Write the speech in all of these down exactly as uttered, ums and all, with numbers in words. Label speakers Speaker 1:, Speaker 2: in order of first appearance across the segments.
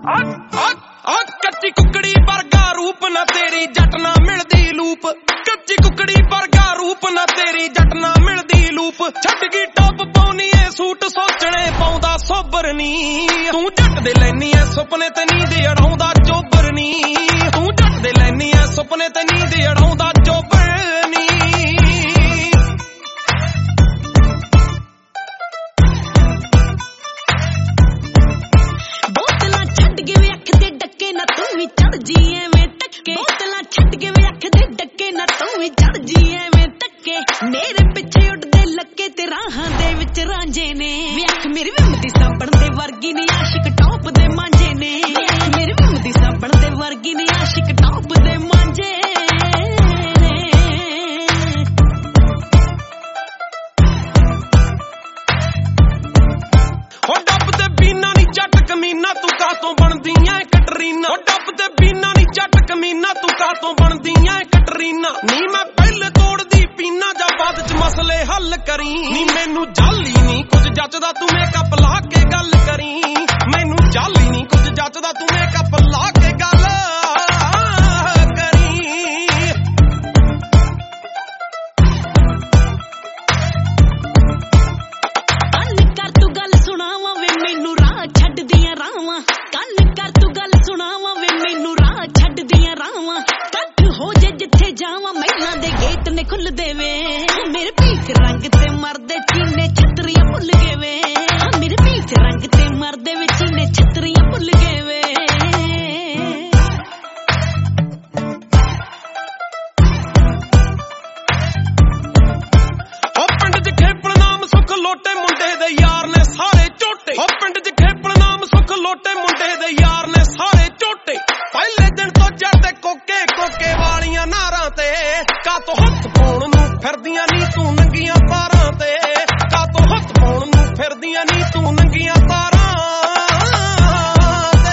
Speaker 1: ਕੱਚੀ ਕੁਕੜੀ ਵਰਗਾ ਰੂਪ ਨਾ ਤੇਰੀ ਜੱਟ ਨਾ ਮਿਲਦੀ ਲੂਪ ਕੱਚੀ ਕੁਕੜੀ ਵਰਗਾ ਰੂਪ ਨਾ ਤੇਰੀ ਜੱਟ ਨਾ ਮਿਲਦੀ ਲੂਪ ਛੱਡ ਗਈ ਟੌਪ ਪਾਉਣੀ ਏ ਸੂਟ ਸੋਚਣੇ ਪਾਉਂਦਾ ਸੋਬਰ ਨੀ ਤੂੰ ਜੱਟ ਦੇ ਲੈਨੀ ਐ ਸੁਪਨੇ ਤੇ ਨੀਂਦ ਅੜਾਉਂਦਾ ਚੋਬਰ ਨੀ ਤੂੰ ਜੱਟ ਦੇ ਲੈਨੀ ਐ ਸੁਪਨੇ ਤੇ ਨੀਂਦ ਅੜਾਉਂਦਾ ਚੋਬਰ ਨੀ
Speaker 2: ਬੋਤਲਾਂ ਛੱਡ ਕੇ ਵੇ ਅੱਖ ਦੇ ਡੱਕੇ ਨਾ ਤੂੰ ਵੀ ਚੜ ਜੀ ਐਵੇਂ ਟੱਕੇ ਬੋਤਲਾਂ ਛੱਡ ਕੇ ਵੇ ਅੱਖ ਦੇ ਡੱਕੇ ਨਾ ਤੂੰ ਵੀ ਚੜ ਜੀ ਐਵੇਂ ਟੱਕੇ ਮੇਰੇ ਪਿੱਛੇ ਉੱਡਦੇ ਲੱਕੇ ਤੇ ਰਾਹਾਂ ਦੇ ਵਿੱਚ ਰਾਂਝੇ ਨੇ ਵੇ ਅੱਖ ਮੇਰੀ ਵਿੰਮਦੀ ਸਾਬਣ ਦੇ ਵਰਗੀ ਨੇ ਆਸ਼ਿਕ ਟੌਪ ਦੇ ਮਾਂਝੇ ਨੇ ਮੇਰੀ ਵਿੰਮਦੀ ਸਾਬਣ ਦੇ ਵਰਗੀ ਨੇ ਆਸ਼ਿਕ ਟੌਪ ਦੇ ਮਾਂਝੇ
Speaker 1: ਹੋ ਡੱਬ ਤੇ ਬੀਨਾ ਨੀ ਜੱਟ ਕਮੀਨਾ ਤੂੰ ਕਾਤੋਂ ਬਣਦੀ ਐ ਕਟਰੀਨਾ ਹੋ ਡੱਬ ਤੇ ਬੀਨਾ ਨੀ ਜੱਟ ਕਮੀਨਾ ਤੂੰ ਕਾਤੋਂ ਬਣਦੀ ਐ ਕਟਰੀਨਾ ਨੀ ਮੈਂ ਪਹਿਲੇ ਤੋੜਦੀ ਪੀਨਾ ਜਾਂ ਬਾਅਦ ਚ ਮਸਲੇ ਹੱਲ ਕਰੀ ਨੀ ਮੈਨੂੰ ਜਾਲੀ ਨੀ ਕੁਝ ਜੱਚਦਾ ਤੂੰ ਮੇਕਅਪ ਲਾ ਕੇ ਗੱਲ ਕਰੀ ਮੈਨੂੰ ਜਾਲੀ ਨੀ ਕੁਝ ਜੱਚਦਾ ਤੂੰ ਮੇਕਅਪ ਲਾ ਕੇ ਗੱਲ ਕਰੀ
Speaker 2: ਕੰਨ ਕਰ ਤੂੰ ਗੱਲ ਸੁਣਾਵਾਂ ਵੇ ਮੈਨੂੰ ਰਾਹ ਛੱਡਦੀਆਂ ਰਾਵਾਂ ਕੰਨ ਕਰ ਤੂੰ ਗੱਲ ਸੁਣਾਵਾਂ ਵੇ ਮੈਨੂੰ ਰਾਹ ਛੱਡਦੀਆਂ ਰਾਵਾਂ ਕੱਟ ਹੋ ਜੇ ਜਿੱਥੇ ਜਾਵਾਂ ਮਹਿਲਾਂ ਦੇ ਗੇਟ ਨੇ ਖੁੱਲਦੇ ਵੇ ਮੇਰੇ ਪੀਕ ਰੰਗ ਤੇ ਮਰਦੇ ਚੀਨੇ ਛਤਰੀਆਂ ਭੁੱਲ ਗਏ ਵੇ ਮੇਰੇ ਪੀਕ ਰੰਗ ਤੇ ਮਰਦੇ ਵੇ ਚੀਨੇ ਛਤਰੀਆਂ ਭੁੱਲ ਗਏ ਵੇ
Speaker 1: ਹੋ ਪਿੰਡ ਚ ਖੇਪਲ ਨਾਮ ਸੁੱਖ ਲੋਟੇ ਮੁੰਡੇ ਦੇ ਯਾਰ ਨੇ ਸਾਰੇ ਝੋਟੇ ਹੋ ਪਿੰਡ ਚ ਖੇਪਲ ਨਾਮ ਸੁੱਖ ਲੋਟੇ ਮੁੰਡੇ ਦੇ ਯਾਰ ਨੇ ਸਾਰੇ ਝੋਟੇ ਪਹਿਲੇ ਦਿਨ ਤੋਂ ਜੜਦੇ ਕੋਕੇ ਕੋਕੇ ਵਾਲੀਆਂ ਨਾਰਾਂ ਤੇ ਕਾਤੋਂ ਹੱਥ ਪਾਉਣ ਨੂੰ ਫਿਰਦੀਆਂ ਨੀ ਤੂੰ ਨੰਗੀਆਂ ਤਾਰਾਂ ਤੇ ਕਾਤੋਂ ਹੱਥ ਪਾਉਣ ਨੂੰ ਫਿਰਦੀਆਂ ਨੀ ਤੂੰ ਨੰਗੀਆਂ ਤਾਰਾਂ ਤੇ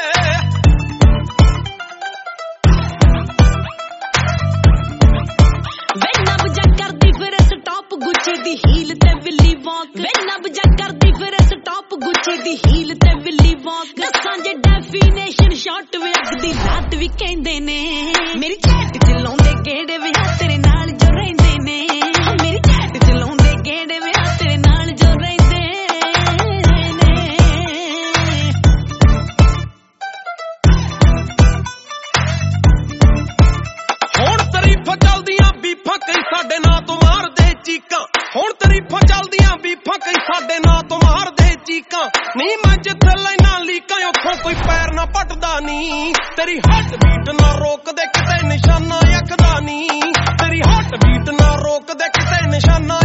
Speaker 2: ਵੇ ਨਬ ਜਾ ਕਰਦੀ ਫਿਰ ਸਟਾਪ ਗੁੱਚੀ ਦੀ ਹੀਲ ਤੇ ਵਿੱਲੀ ਵਾਕ ਵੇ ਨਬ ਜਾ ਕਰਦੀ ਫਿਰ ਸਟਾਪ ਗੁੱਚੀ ਦੀ ਹੀਲ ਤੇ ਵਿੱਲੀ ਵਾਕ ਦੱਸਾਂ ਜੇ ਡੈਫੀਨੇਸ਼ਨ ਸ਼ਾਰਟ ਵੇ ਅੱਗ ਦੀ ਰਾਤ ਵੀ ਕਹਿੰਦੇ ਨੇ ਮੇਰੀ ਚੈਟ ਚ ਲਾਉਂਦੇ ਗੇੜੇ ਵੇ ਤੇਰੇ ਨਾਲ ਜੋ ਰਹਿੰਦੇ ਨੇ ਮੇਰੀ ਚੈਟ ਚ ਲਾਉਂਦੇ ਗੇੜੇ ਵੇ ਤੇਰੇ ਨਾਲ ਜੋ ਰਹਿੰਦੇ ਨੇ
Speaker 1: ਹੁਣ ਤਰੀਫਾਂ ਚੱਲਦੀਆਂ ਬੀਫਾਂ ਕਈ ਸਾਡੇ ਨਾਂ ਤੋਂ ਮਾਰਦੇ ਚੀਕਾਂ ਹੁਣ ਤਰੀਫਾਂ ਚੱਲਦੀਆਂ ਬੀਫਾਂ ਕਈ ਸਾਡੇ ਨਾਂ ਤੋਂ ਮਾਰਦੇ ਚੀਕਾਂ ਨੀ ਮੈਂ ਜਿੱਥੇ ਲੈਣਾ ਲੀਕਾਂ ਉੱਥੋਂ ਕੋਈ ਪੈਰ ਨਾ ਪੱਟਦਾ ਨੀ ਤੇਰੀ ਹੱਟ ਬੀਟ ਨਾ ਰੋਕਦੇ ਕਿਤੇ ਨਿਸ਼ਾਨਾ ਅੱਖਦਾ ਨੀ ਤੇਰੀ ਹੱਟ ਬੀਟ ਨਾ ਰੋਕਦੇ ਕਿਤੇ ਨਿਸ਼ਾਨਾ